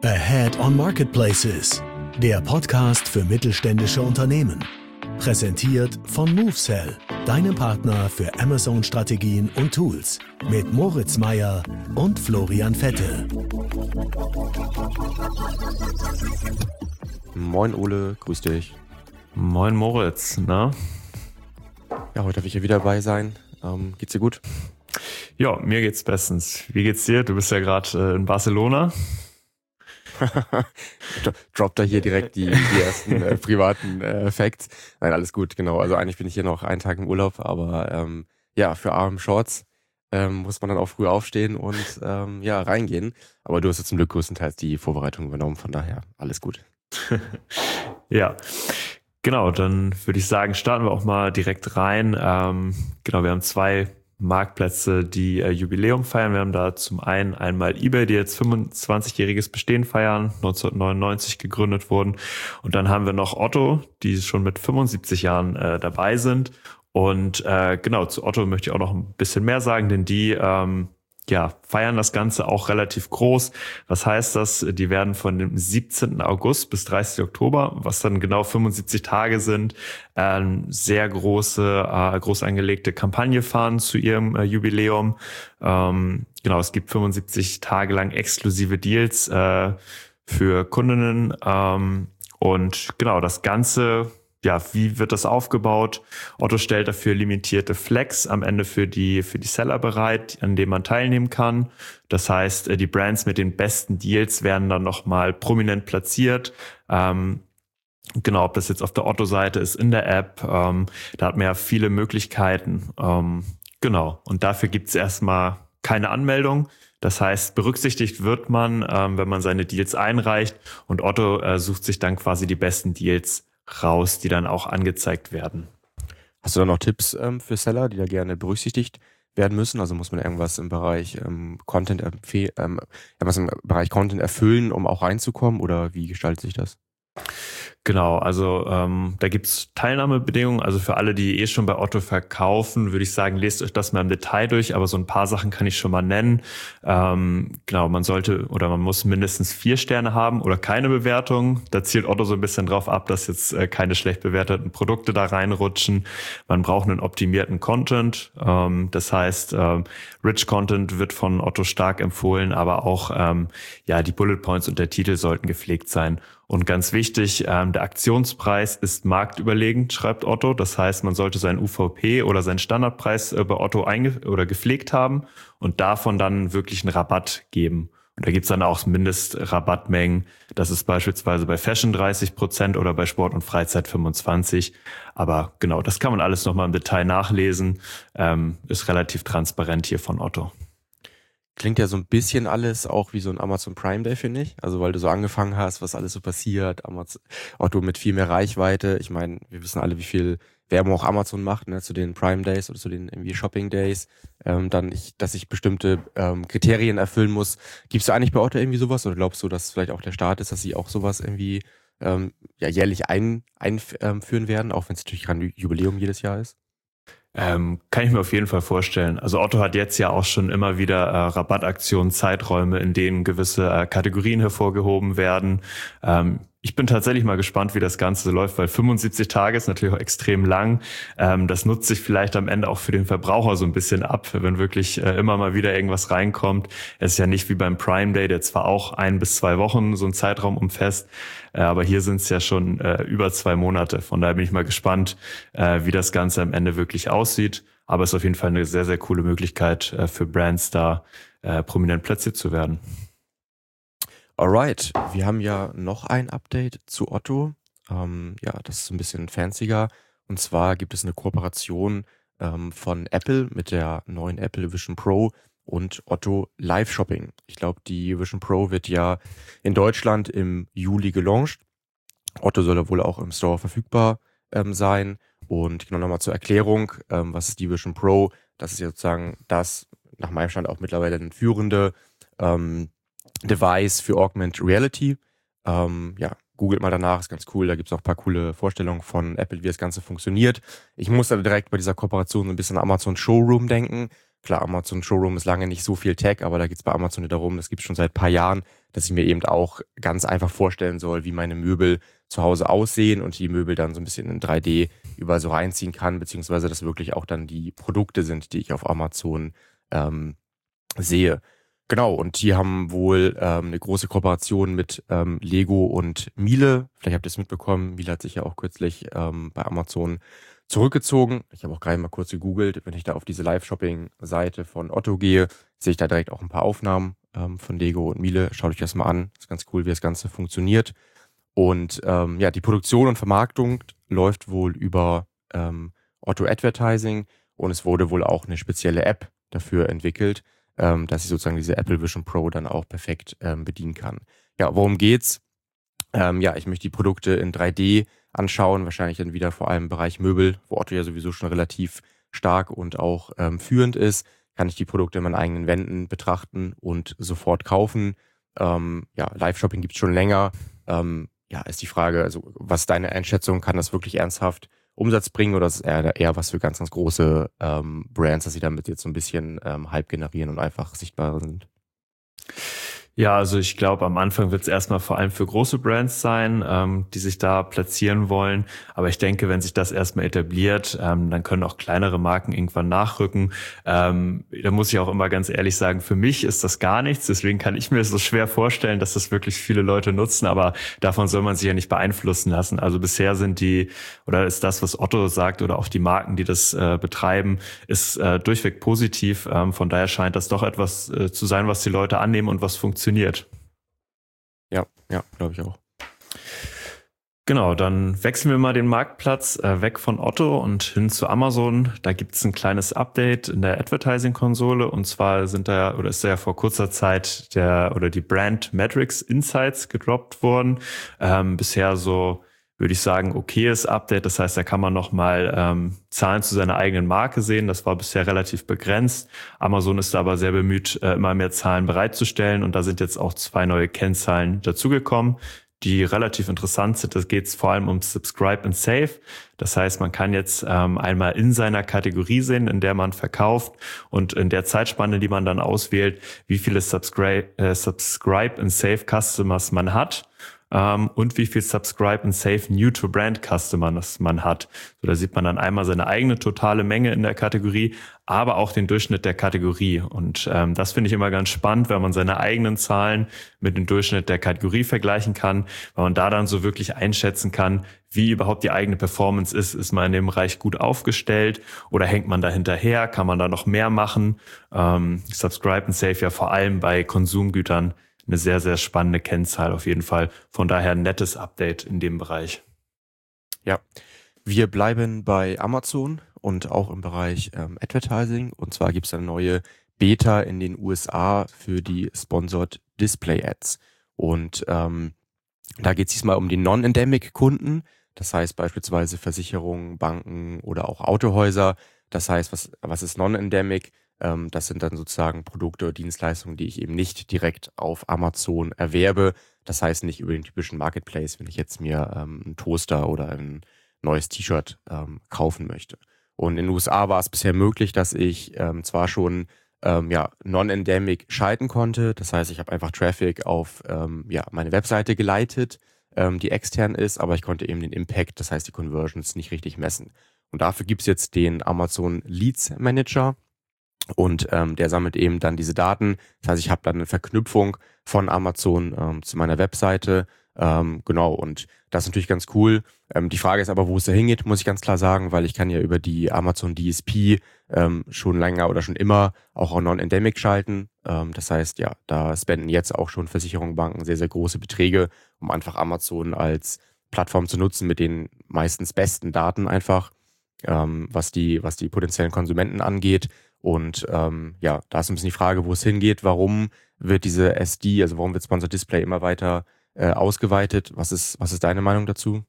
Ahead on Marketplaces, der Podcast für mittelständische Unternehmen. Präsentiert von MoveSell, deinem Partner für Amazon-Strategien und Tools. Mit Moritz Meyer und Florian Vettel. Moin Ole, grüß dich. Moin Moritz, na? Ja, heute darf ich hier wieder dabei sein. Geht's dir gut? Ja, mir geht's bestens. Wie geht's dir? Du bist ja gerade in Barcelona. Droppt da hier direkt die ersten privaten Facts. Nein, alles gut, genau. Also eigentlich bin ich hier noch einen Tag im Urlaub, aber ja, für Arm Shorts muss man dann auch früh aufstehen und reingehen. Aber du hast jetzt zum Glück größtenteils die Vorbereitung übernommen, von daher alles gut. Ja, genau, dann würde ich sagen, starten wir auch mal direkt rein. Genau, wir haben zwei Marktplätze, die Jubiläum feiern. Wir haben da zum einen einmal eBay, die jetzt 25-jähriges Bestehen feiern, 1999 gegründet wurden. Und dann haben wir noch Otto, die schon mit 75 Jahren dabei sind. Und genau, zu Otto möchte ich auch noch ein bisschen mehr sagen, denn die feiern das Ganze auch relativ groß. Was heißt das? Die werden von dem 17. August bis 30. Oktober, was dann genau 75 Tage sind, sehr groß angelegte Kampagne fahren zu ihrem Jubiläum. Genau, es gibt 75 Tage lang exklusive Deals für Kundinnen. Und genau, das Ganze, ja, wie wird das aufgebaut? Otto stellt dafür limitierte Flex am Ende für die Seller bereit, an denen man teilnehmen kann. Das heißt, die Brands mit den besten Deals werden dann nochmal prominent platziert. Genau, ob das jetzt auf der Otto-Seite ist, in der App, da hat man ja viele Möglichkeiten. Genau, und dafür gibt es erstmal keine Anmeldung. Das heißt, berücksichtigt wird man, wenn man seine Deals einreicht, und Otto sucht sich dann quasi die besten Deals raus, die dann auch angezeigt werden. Hast du da noch Tipps für Seller, die da gerne berücksichtigt werden müssen? Also muss man irgendwas im Bereich Content erfüllen, um auch reinzukommen, oder wie gestaltet sich das? Genau, also da gibt's Teilnahmebedingungen. Also für alle, die schon bei Otto verkaufen, würde ich sagen, lest euch das mal im Detail durch, aber so ein paar Sachen kann ich schon mal nennen. Genau, man muss mindestens 4 Sterne haben oder keine Bewertung. Da zielt Otto so ein bisschen drauf ab, dass jetzt keine schlecht bewerteten Produkte da reinrutschen. Man braucht einen optimierten Content. Das heißt, Rich Content wird von Otto stark empfohlen, aber auch die Bullet Points und der Titel sollten gepflegt sein. Und ganz wichtig, der Aktionspreis ist marktüberlegend, schreibt Otto. Das heißt, man sollte seinen UVP oder seinen Standardpreis bei Otto gepflegt haben und davon dann wirklich einen Rabatt geben. Und da gibt's dann auch Mindestrabattmengen. Das ist beispielsweise bei Fashion 30% oder bei Sport und Freizeit 25%. Aber genau, das kann man alles nochmal im Detail nachlesen. Ist relativ transparent hier von Otto. Klingt ja so ein bisschen alles auch wie so ein Amazon Prime Day, finde ich. Also weil du so angefangen hast, was alles so passiert. Otto mit viel mehr Reichweite. Ich meine, wir wissen alle, wie viel Werbung auch Amazon macht, ne, zu den Prime Days oder zu den irgendwie Shopping Days. Dass ich bestimmte Kriterien erfüllen muss. Gibst du eigentlich bei Otto irgendwie sowas? Oder glaubst du, dass vielleicht auch der Start ist, dass sie auch sowas irgendwie jährlich einführen werden, auch wenn es natürlich kein Jubiläum jedes Jahr ist? Kann ich mir auf jeden Fall vorstellen. Also Otto hat jetzt ja auch schon immer wieder Rabattaktionen, Zeiträume, in denen gewisse Kategorien hervorgehoben werden. Ich bin tatsächlich mal gespannt, wie das Ganze läuft, weil 75 Tage ist natürlich auch extrem lang. Das nutzt sich vielleicht am Ende auch für den Verbraucher so ein bisschen ab, wenn wirklich immer mal wieder irgendwas reinkommt. Es ist ja nicht wie beim Prime Day, der zwar auch 1 bis 2 Wochen so ein Zeitraum umfasst, aber hier sind es ja schon über 2 Monate. Von daher bin ich mal gespannt, wie das Ganze am Ende wirklich aussieht. Aber es ist auf jeden Fall eine sehr, sehr coole Möglichkeit für Brands, da prominent platziert zu werden. Alright, wir haben ja noch ein Update zu Otto. Das ist ein bisschen fancier. Und zwar gibt es eine Kooperation von Apple mit der neuen Apple Vision Pro und Otto Live Shopping. Ich glaube, die Vision Pro wird ja in Deutschland im Juli gelauncht. Otto soll ja wohl auch im Store verfügbar sein. Und genau nochmal zur Erklärung, was ist die Vision Pro? Das ist ja sozusagen das, nach meinem Stand auch mittlerweile ein führende Device für Augmented Reality. Googelt mal danach, ist ganz cool. Da gibt es auch ein paar coole Vorstellungen von Apple, wie das Ganze funktioniert. Ich muss da direkt bei dieser Kooperation so ein bisschen an Amazon Showroom denken. Klar, Amazon Showroom ist lange nicht so viel Tech, aber da geht es bei Amazon darum, das gibt es schon seit ein paar Jahren, dass ich mir eben auch ganz einfach vorstellen soll, wie meine Möbel zu Hause aussehen und die Möbel dann so ein bisschen in 3D überall so reinziehen kann, beziehungsweise das wirklich auch dann die Produkte sind, die ich auf Amazon sehe. Genau, und die haben wohl eine große Kooperation mit Lego und Miele. Vielleicht habt ihr es mitbekommen, Miele hat sich ja auch kürzlich bei Amazon zurückgezogen. Ich habe auch gerade mal kurz gegoogelt. Wenn ich da auf diese Live-Shopping-Seite von Otto gehe, sehe ich da direkt auch ein paar Aufnahmen von Lego und Miele. Schaut euch das mal an. Das ist ganz cool, wie das Ganze funktioniert. Und die Produktion und Vermarktung läuft wohl über Otto Advertising und es wurde wohl auch eine spezielle App dafür entwickelt, dass ich sozusagen diese Apple Vision Pro dann auch perfekt bedienen kann. Ja, worum geht's? Ich möchte die Produkte in 3D anschauen, wahrscheinlich dann wieder vor allem im Bereich Möbel, wo Otto ja sowieso schon relativ stark und auch führend ist, kann ich die Produkte in meinen eigenen Wänden betrachten und sofort kaufen. Live-Shopping gibt's schon länger. Ist die Frage, also was ist deine Einschätzung, kann das wirklich ernsthaft Umsatz bringen oder ist es eher was für ganz, ganz große Brands, dass sie damit jetzt so ein bisschen Hype generieren und einfach sichtbarer sind? Ja, also ich glaube, am Anfang wird es erstmal vor allem für große Brands sein, die sich da platzieren wollen. Aber ich denke, wenn sich das erstmal etabliert, dann können auch kleinere Marken irgendwann nachrücken. Da muss ich auch immer ganz ehrlich sagen, für mich ist das gar nichts. Deswegen kann ich mir so schwer vorstellen, dass das wirklich viele Leute nutzen. Aber davon soll man sich ja nicht beeinflussen lassen. Also bisher ist das, was Otto sagt oder auch die Marken, die das betreiben, ist durchweg positiv. Von daher scheint das doch etwas zu sein, was die Leute annehmen und was funktioniert. Ja, glaube ich auch. Genau, dann wechseln wir mal den Marktplatz weg von Otto und hin zu Amazon. Da gibt es ein kleines Update in der Advertising-Konsole und zwar ist da vor kurzer Zeit die Brand Metrics Insights gedroppt worden. Bisher so, würde ich sagen, okayes Update. Das heißt, da kann man nochmal Zahlen zu seiner eigenen Marke sehen. Das war bisher relativ begrenzt. Amazon ist da aber sehr bemüht, immer mehr Zahlen bereitzustellen. Und da sind jetzt auch 2 neue Kennzahlen dazugekommen, die relativ interessant sind. Da geht es vor allem um Subscribe and Save. Das heißt, man kann jetzt einmal in seiner Kategorie sehen, in der man verkauft und in der Zeitspanne, die man dann auswählt, wie viele Subscribe and Save Customers man hat. Und wie viel Subscribe and Save New-to-Brand-Customers man hat. So, da sieht man dann einmal seine eigene totale Menge in der Kategorie, aber auch den Durchschnitt der Kategorie. Und das finde ich immer ganz spannend, wenn man seine eigenen Zahlen mit dem Durchschnitt der Kategorie vergleichen kann, weil man da dann so wirklich einschätzen kann, wie überhaupt die eigene Performance ist. Ist man in dem Bereich gut aufgestellt oder hängt man da hinterher? Kann man da noch mehr machen? Subscribe and Save ja vor allem bei Konsumgütern eine sehr, sehr spannende Kennzahl auf jeden Fall. Von daher ein nettes Update in dem Bereich. Ja, wir bleiben bei Amazon und auch im Bereich Advertising. Und zwar gibt es eine neue Beta in den USA für die Sponsored Display Ads. Und da geht es diesmal um die Non-Endemic-Kunden. Das heißt beispielsweise Versicherungen, Banken oder auch Autohäuser. Das heißt, was ist Non-Endemic? Das sind dann sozusagen Produkte oder Dienstleistungen, die ich eben nicht direkt auf Amazon erwerbe. Das heißt nicht über den typischen Marketplace, wenn ich jetzt mir einen Toaster oder ein neues T-Shirt kaufen möchte. Und in den USA war es bisher möglich, dass ich zwar schon non-endemic schalten konnte. Das heißt, ich habe einfach Traffic auf meine Webseite geleitet, die extern ist, aber ich konnte eben den Impact, das heißt die Conversions, nicht richtig messen. Und dafür gibt es jetzt den Amazon Leads Manager. Und der sammelt eben dann diese Daten. Das heißt, ich habe dann eine Verknüpfung von Amazon zu meiner Webseite. Und das ist natürlich ganz cool. Die Frage ist aber, wo es da hingeht, muss ich ganz klar sagen, weil ich kann ja über die Amazon DSP schon länger oder schon immer auch Non-Endemic schalten. Das heißt, ja, da spenden jetzt auch schon Versicherungen, Banken sehr, sehr große Beträge, um einfach Amazon als Plattform zu nutzen mit den meistens besten Daten einfach, was die potenziellen Konsumenten angeht. Und da ist ein bisschen die Frage, wo es hingeht, warum wird diese SD, also warum wird Sponsored Display immer weiter ausgeweitet? Was ist deine Meinung dazu?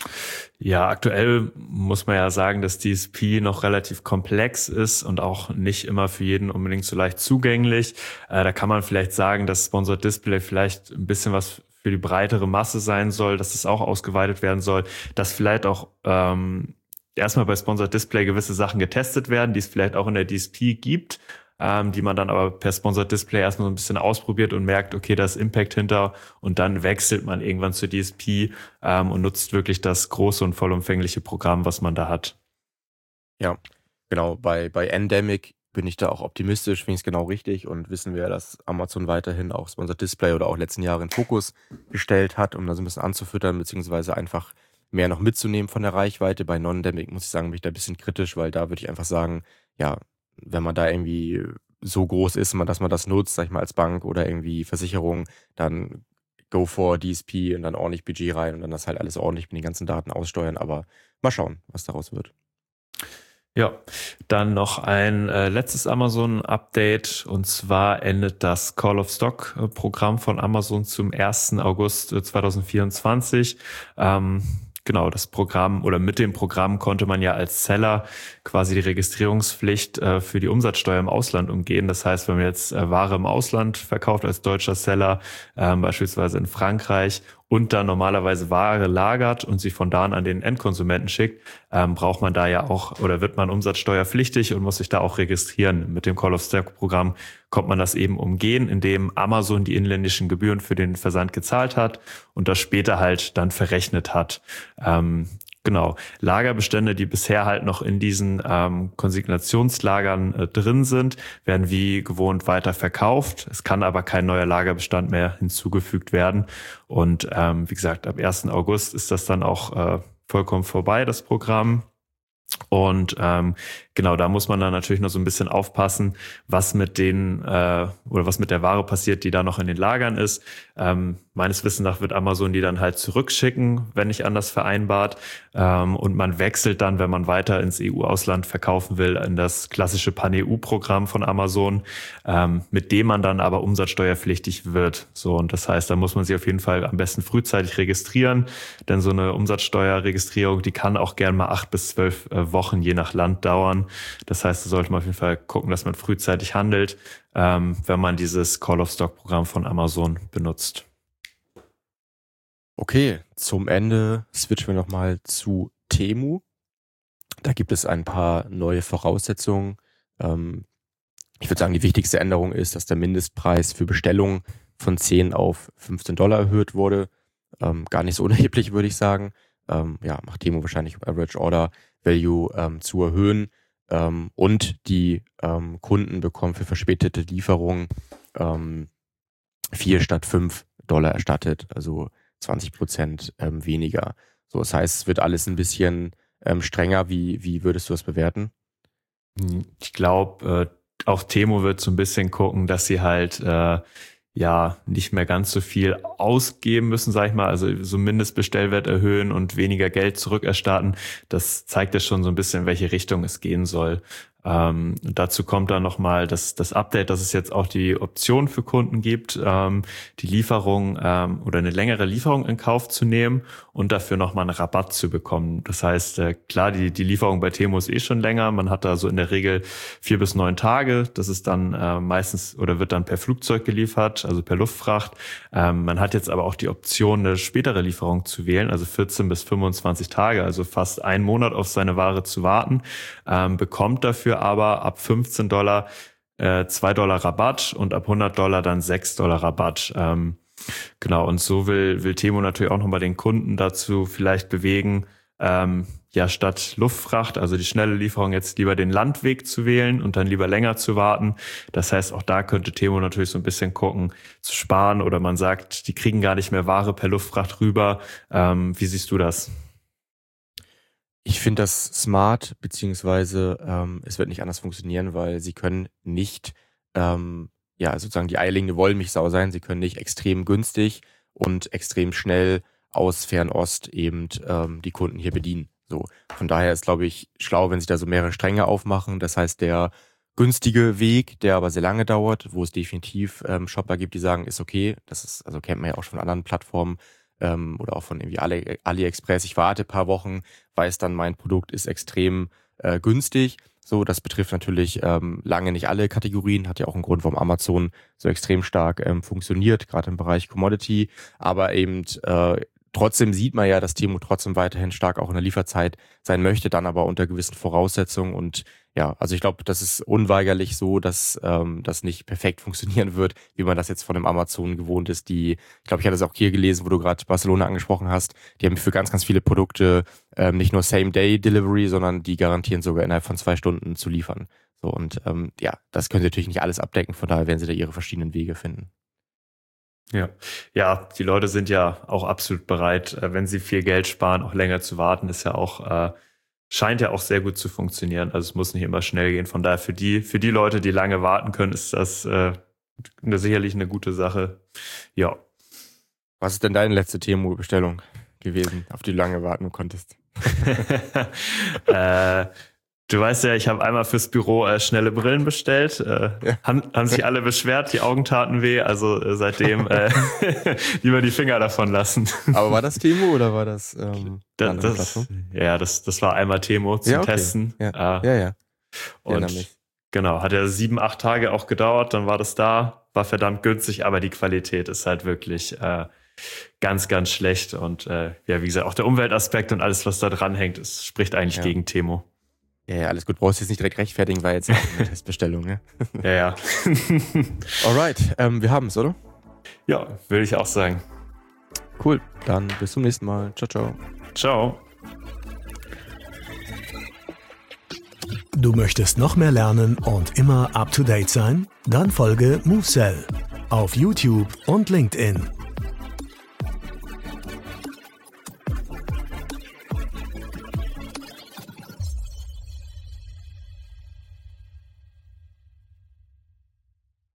Ja, aktuell muss man ja sagen, dass DSP noch relativ komplex ist und auch nicht immer für jeden unbedingt so leicht zugänglich. Da kann man vielleicht sagen, dass Sponsored Display vielleicht ein bisschen was für die breitere Masse sein soll, dass es auch ausgeweitet werden soll, dass vielleicht auch erstmal bei Sponsored Display gewisse Sachen getestet werden, die es vielleicht auch in der DSP gibt, die man dann aber per Sponsored Display erstmal so ein bisschen ausprobiert und merkt, okay, da ist Impact hinter, und dann wechselt man irgendwann zur DSP und nutzt wirklich das große und vollumfängliche Programm, was man da hat. Ja, genau. Bei Endemic bin ich da auch optimistisch, finde ich es genau richtig, und wissen wir, dass Amazon weiterhin auch Sponsored Display oder auch letzten Jahre in Fokus gestellt hat, um das ein bisschen anzufüttern, beziehungsweise einfach mehr noch mitzunehmen von der Reichweite. Bei Non-Endemic muss ich sagen, bin ich da ein bisschen kritisch, weil da würde ich einfach sagen, ja, wenn man da irgendwie so groß ist, dass man das nutzt, sag ich mal, als Bank oder irgendwie Versicherung, dann go for DSP und dann ordentlich Budget rein und dann das halt alles ordentlich mit den ganzen Daten aussteuern, aber mal schauen, was daraus wird. Ja, dann noch ein letztes Amazon-Update, und zwar endet das Call of Stock-Programm von Amazon zum 1. August 2024. Genau, das Programm, oder mit dem Programm konnte man ja als Seller quasi die Registrierungspflicht für die Umsatzsteuer im Ausland umgehen. Das heißt, wenn man jetzt Ware im Ausland verkauft als deutscher Seller, beispielsweise in Frankreich, und dann normalerweise Ware lagert und sie von da an den Endkonsumenten schickt, braucht man da ja auch, oder wird man umsatzsteuerpflichtig und muss sich da auch registrieren. Mit dem Call of Stock-Programm kommt man das eben umgehen, indem Amazon die inländischen Gebühren für den Versand gezahlt hat und das später halt dann verrechnet hat. Genau, Lagerbestände, die bisher halt noch in diesen Konsignationslagern drin sind, werden wie gewohnt weiter verkauft. Es kann aber kein neuer Lagerbestand mehr hinzugefügt werden. Und wie gesagt, ab 1. August ist das dann auch vollkommen vorbei, das Programm. Und genau, da muss man dann natürlich noch so ein bisschen aufpassen, was mit den oder was mit der Ware passiert, die da noch in den Lagern ist. Meines Wissens nach wird Amazon die dann halt zurückschicken, wenn nicht anders vereinbart. Und man wechselt dann, wenn man weiter ins EU-Ausland verkaufen will, in das klassische Pan-EU-Programm von Amazon, mit dem man dann aber umsatzsteuerpflichtig wird. So, und das heißt, da muss man sich auf jeden Fall am besten frühzeitig registrieren, denn so eine Umsatzsteuerregistrierung, die kann auch gern mal 8 bis 12 Wochen je nach Land dauern. Das heißt, da sollte man auf jeden Fall gucken, dass man frühzeitig handelt, wenn man dieses Call of Stock-Programm von Amazon benutzt. Okay, zum Ende switchen wir nochmal zu Temu. Da gibt es ein paar neue Voraussetzungen. Ich würde sagen, die wichtigste Änderung ist, dass der Mindestpreis für Bestellungen von 10 auf $15 erhöht wurde. Gar nicht so unerheblich, würde ich sagen. Macht Temu wahrscheinlich, um Average Order Value zu erhöhen. Und die Kunden bekommen für verspätete Lieferungen 4 statt $5 erstattet, also 20% weniger. So, das heißt, es wird alles ein bisschen strenger. Wie würdest du das bewerten? Ich glaube, auch Temu wird so ein bisschen gucken, dass sie halt nicht mehr ganz so viel ausgeben müssen, sag ich mal, also so Mindestbestellwert erhöhen und weniger Geld zurückerstatten. Das zeigt ja schon so ein bisschen, in welche Richtung es gehen soll. Dazu kommt dann nochmal das Update, dass es jetzt auch die Option für Kunden gibt, die Lieferung oder eine längere Lieferung in Kauf zu nehmen und dafür nochmal einen Rabatt zu bekommen. Das heißt, klar, die Lieferung bei Temu ist schon länger. Man hat da so in der Regel 4 bis 9 Tage. Das ist dann meistens oder wird dann per Flugzeug geliefert, also per Luftfracht. Man hat jetzt aber auch die Option, eine spätere Lieferung zu wählen, also 14 bis 25 Tage, also fast einen Monat auf seine Ware zu warten, bekommt dafür aber ab $15 $2 Rabatt und ab $100 dann $6 Rabatt. Genau, und so will Temu natürlich auch nochmal den Kunden dazu vielleicht bewegen, statt Luftfracht, also die schnelle Lieferung, jetzt lieber den Landweg zu wählen und dann lieber länger zu warten. Das heißt, auch da könnte Temu natürlich so ein bisschen gucken, zu sparen, oder man sagt, die kriegen gar nicht mehr Ware per Luftfracht rüber. Wie siehst du das? Ich finde das smart, beziehungsweise es wird nicht anders funktionieren, weil sie können nicht sozusagen die eierlegende Wollmilchsau sein. Sie können nicht extrem günstig und extrem schnell aus Fernost eben die Kunden hier bedienen. So, von daher ist, glaube ich, schlau, wenn sie da so mehrere Stränge aufmachen. Das heißt, der günstige Weg, der aber sehr lange dauert, wo es definitiv Shopper gibt, die sagen, ist okay. Das ist, also kennt man ja auch schon von anderen Plattformen oder auch von irgendwie AliExpress. Ich warte ein paar Wochen, weiß dann, mein Produkt ist extrem günstig. So, das betrifft natürlich lange nicht alle Kategorien, hat ja auch einen Grund, warum Amazon so extrem stark funktioniert, gerade im Bereich Commodity, aber eben trotzdem sieht man ja, dass Temu trotzdem weiterhin stark auch in der Lieferzeit sein möchte, dann aber unter gewissen Voraussetzungen. Und ja, also ich glaube, das ist unweigerlich so, dass das nicht perfekt funktionieren wird, wie man das jetzt von dem Amazon gewohnt ist. Ich glaube, ich hatte es auch hier gelesen, wo du gerade Barcelona angesprochen hast. Die haben für ganz, ganz viele Produkte nicht nur Same-Day-Delivery, sondern die garantieren sogar innerhalb von 2 Stunden zu liefern. So, und das können sie natürlich nicht alles abdecken, von daher werden sie da ihre verschiedenen Wege finden. Ja, die Leute sind ja auch absolut bereit, wenn sie viel Geld sparen, auch länger zu warten, ist ja auch, scheint ja auch sehr gut zu funktionieren. Also es muss nicht immer schnell gehen. Von daher für die Leute, die lange warten können, ist das sicherlich eine gute Sache. Ja. Was ist denn deine letzte Temu-Bestellung gewesen, auf die du lange warten konntest? Du weißt ja, ich habe einmal fürs Büro schnelle Brillen bestellt. Haben sich alle beschwert, die Augen taten weh. Also seitdem lieber die Finger davon lassen. Aber war das Temu oder war das das war einmal Temu zum Testen. Ja. Und genau, hat ja 7-8 Tage auch gedauert. Dann war das da, war verdammt günstig, aber die Qualität ist halt wirklich ganz, ganz schlecht. Und wie gesagt, auch der Umweltaspekt und alles, was da dran hängt, es spricht eigentlich gegen Temu. Ja, alles gut. Brauchst du jetzt nicht direkt rechtfertigen, weil jetzt eine Testbestellung, ne? Ja. Alright, wir haben es, oder? Ja, würde ich auch sagen. Cool, dann bis zum nächsten Mal. Ciao, ciao. Ciao. Du möchtest noch mehr lernen und immer up to date sein? Dann folge MoveSell auf YouTube und LinkedIn.